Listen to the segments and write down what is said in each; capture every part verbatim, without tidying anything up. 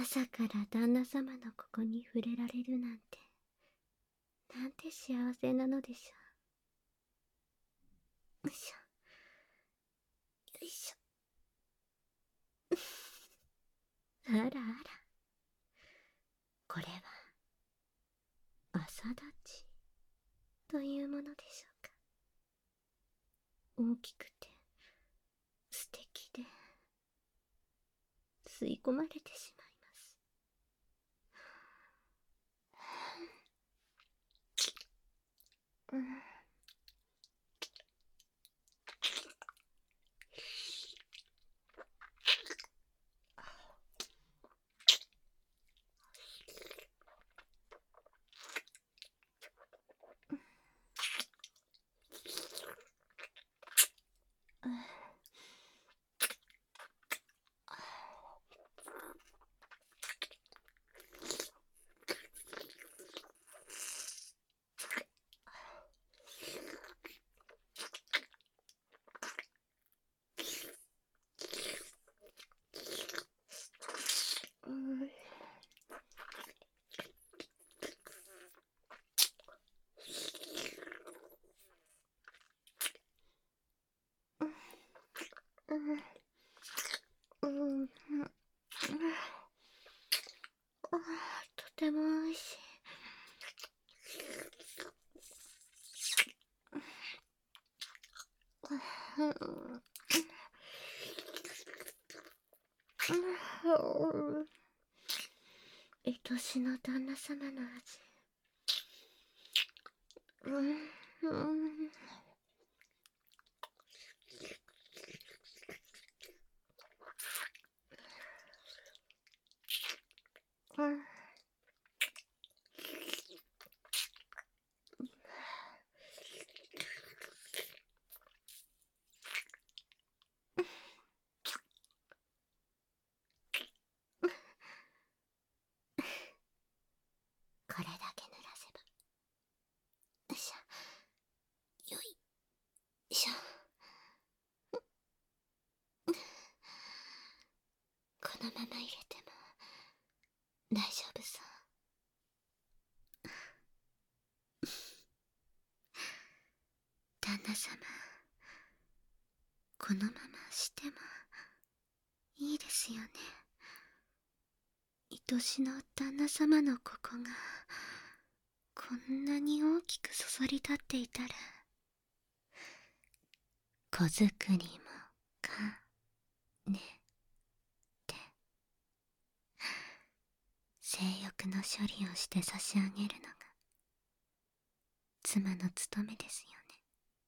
朝から旦那様のここに触れられるなんて、なんて幸せなのでしょう。よいしょ、よいしょ。あらあら、これは朝立ちというものでしょうか。大きくて素敵で吸い込まれてしまいます。うん。うん、うん、とてもおいしい。愛しの旦那様の味。うん、うん、うん。これだけ濡らせば。よいしょ。よいしょ。このまま入れても大丈夫そう。旦那様、このまましてもいいですよね。愛しの旦那様のここがこんなに大きくそそり立っていたら、子作りもかねて性欲の処理をして差し上げるのが妻の務めですよね。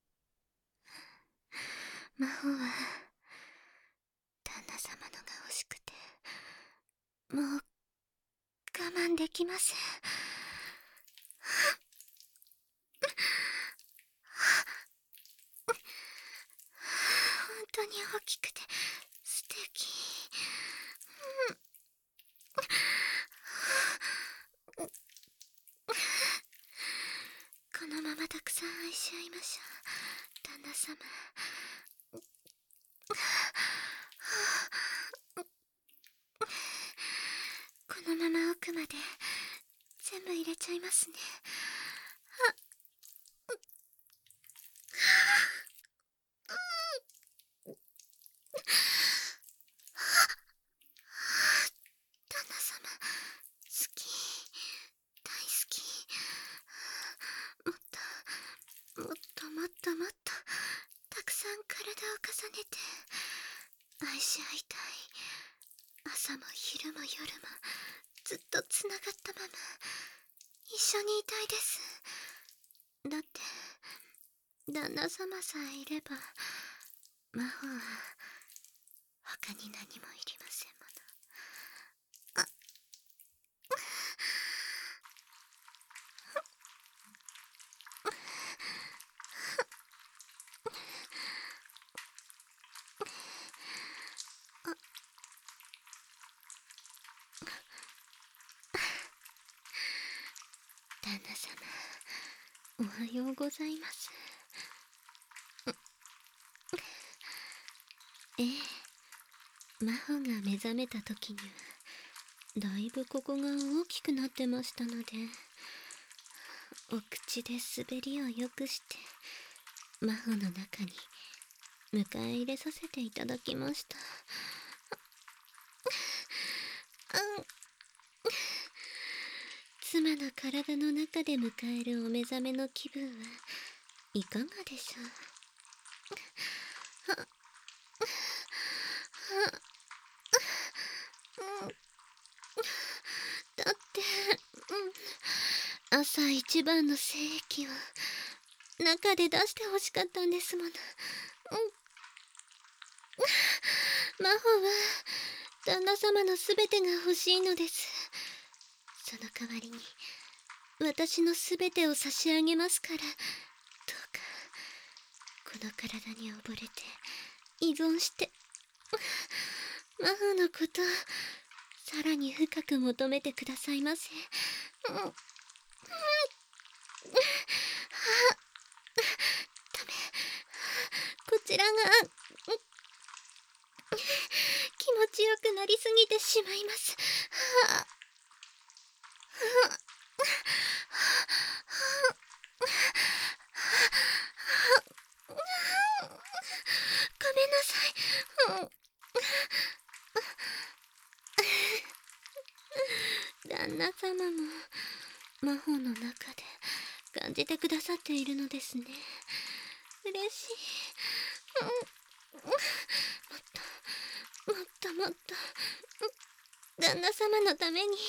魔法は旦那様のが欲しくてもう我慢できません。本当に大きくて素敵。このままたくさん愛し合いましょう、旦那様。このまま奥まで全部入れちゃいますね。旦那様、好き、大好き。もっともっともっともっとたくさん体を重ねて愛し合いたい。朝も昼も夜もずっとつながったまま一緒にいたいです。だって旦那様さえいれば魔法は他に何もいりませんもの。あ旦那様、おはようございます。ええ、魔法が目覚めた時にはだいぶここが大きくなってましたので、お口で滑りを良くして魔法の中に迎え入れさせていただきました。うん、妻の体の中で迎えるお目覚めの気分はいかがでしょう。だって、うん、朝一番の精液を中で出してほしかったんですもの。うん、魔法は旦那様のすべてが欲しいのです。その代わりに私のすべてを差し上げますから、どうかこの体に溺れて依存して魔法のことをさらに深く求めてくださいませ。うん、うん、はあ、ダメ、こちらが、うん、気持ちよくなりすぎてしまいます。はあ、はあ、はあ、ごめんなさい。うん、旦那様も魔法の中で感じてくださっているのですね。嬉しい。うん、もっともっともっと、うん、旦那様のために、うん、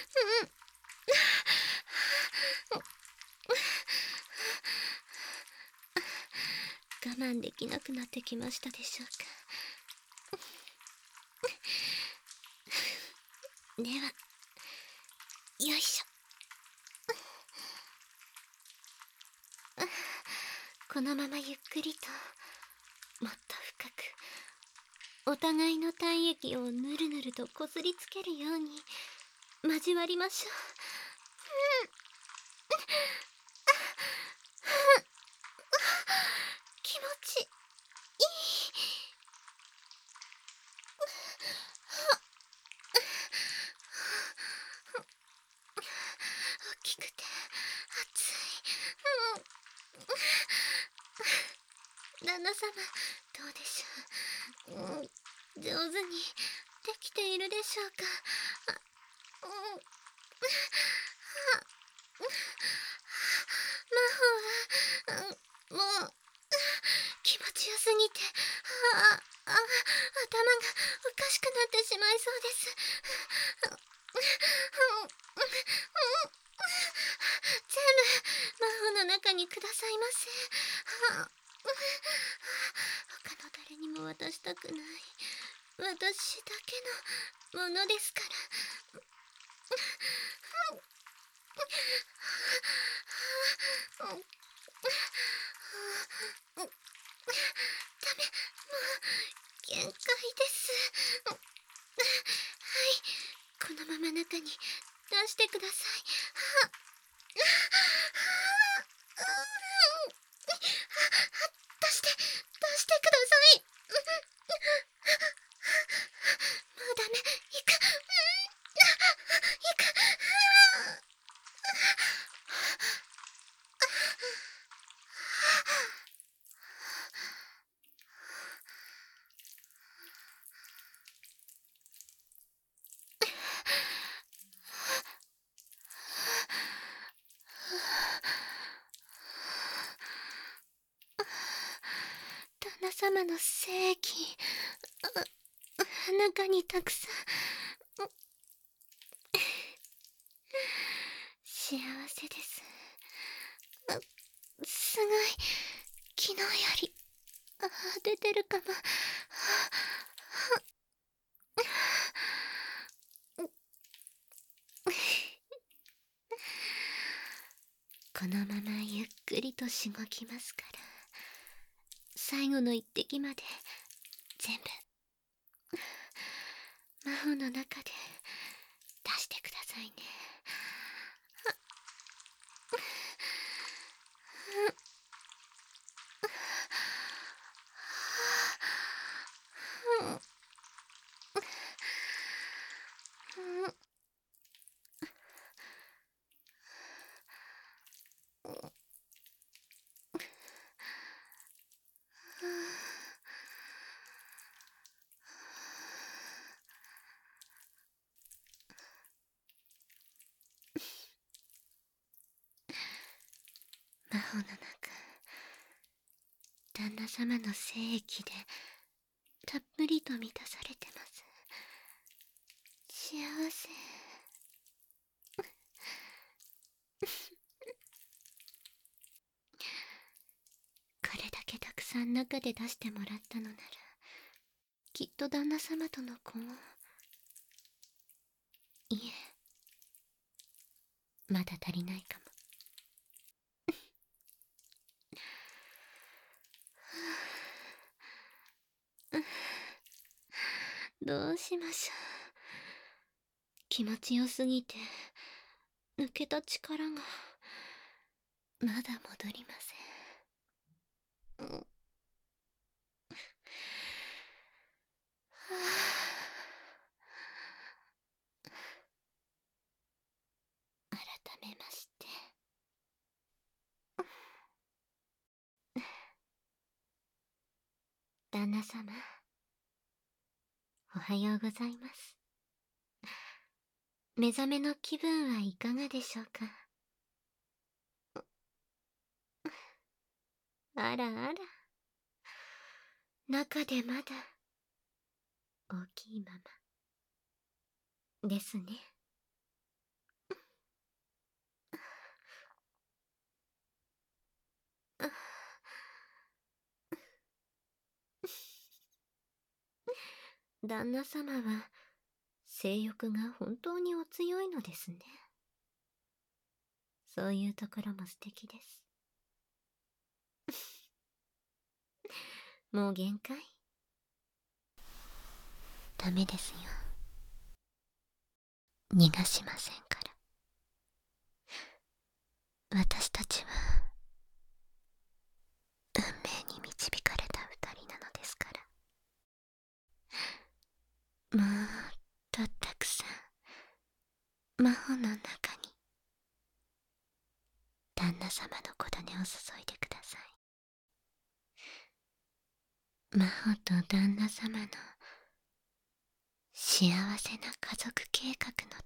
我慢できなくなってきましたでしょうか。では、よいしょ。このままゆっくりと、もっと深くお互いの体液をぬるぬるとこすりつけるように交わりましょう。気持ちいい。大きくて熱い。うん、旦那様、どうでしょう。うん、上手にできているでしょうか。あ、うん、魔法は、うん、もう気持ちよすぎて、ああ、頭がおかしくなってしまいそうです。全部魔法の中にくださいませ。他の誰にも渡したくない私だけのものですから。ダメ、もう限界です。はい、このまま中に出してください。出して出してください。もうダメ、いく、いく。旦那様の精液、中にたくさん。幸せです。すごい、昨日よりあ出てるかも。このままゆっくりとしごきますから、最後の一滴まで全部魔法の中で出してくださいね。 魔法の中、旦那様の精液でたっぷりと満たされてます。幸せ。これだけたくさん中で出してもらったのなら、きっと旦那様との子も。いえ、まだ足りないかも。どうしましょう。気持ちよすぎて抜けた力がまだ戻りません。うん、はあ、改めまして、旦那様、おはようございます。目覚めの気分はいかがでしょうか。あらあら、中でまだ大きいままですね。旦那様は性欲が本当にお強いのですね。そういうところも素敵です。もう限界？ダメですよ。逃がしませんから。私たちは運命に導かれた二人なのですから。もっとたくさん魔法の中に旦那様の小種を注いでください。魔法と旦那様の幸せな家族計画の